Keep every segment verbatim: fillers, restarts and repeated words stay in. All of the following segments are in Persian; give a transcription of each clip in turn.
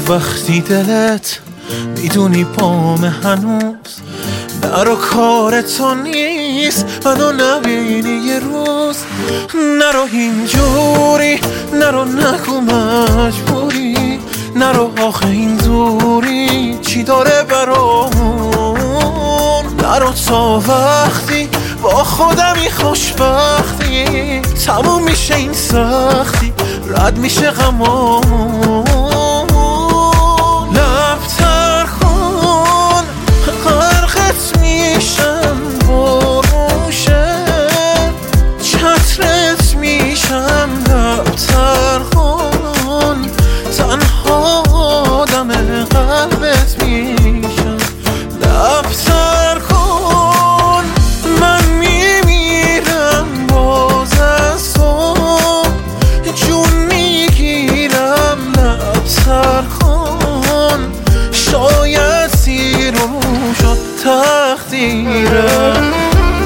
وقتی دلت میدونی پام هنوز نرو کار تو نیست منو نبینی یه روز نرو اینجوری نرو نگو مجبوری نرو آخه این دوری چی داره برامون نرو تا وقتی با خودمی خوشبختی تموم میشه این سختی رد میشه غمامون لب تر کن غرقت میشم بروشه چترت میشم لب تر کن تنها آدم قلبت میشم لب تر کن من میمیرم باز از تو جون میگیرم لب تر کن شاید سیر و رو شد تقدیرم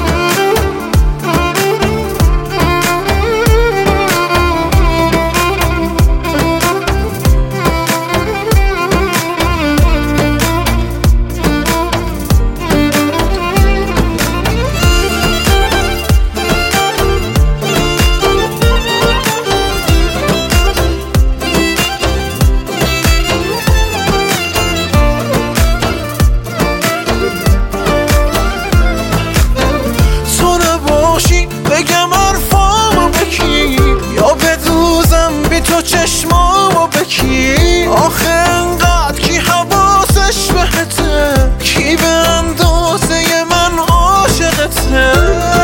بگم حرفامو بکی یا بدوزم بی تو چشمامو بکی آخه انقدر کی حواسش بهته کی به اندازه من عاشقته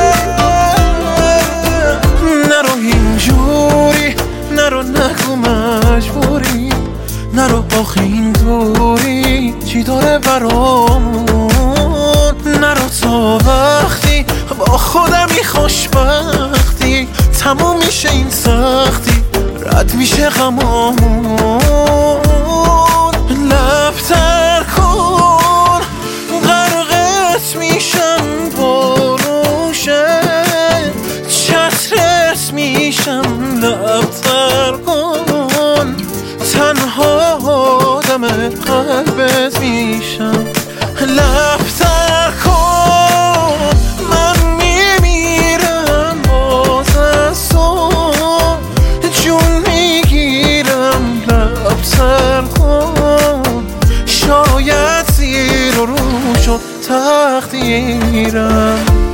نرو اینجوری نرو نگو مجبوری نرو آخه این دوری چی داره برامون نرو تا وقتی با خودمی خوشبختی تموم میشه این سختی رد میشه غمامون لب تر کن غرقت میشم بروشه چترت میشم لب تر کن تنها آدم قلبت میشم لب تر کن من میمیرم باز از تو جون میگیرم لب تر کن شاید زیر و رو شد تقدیرم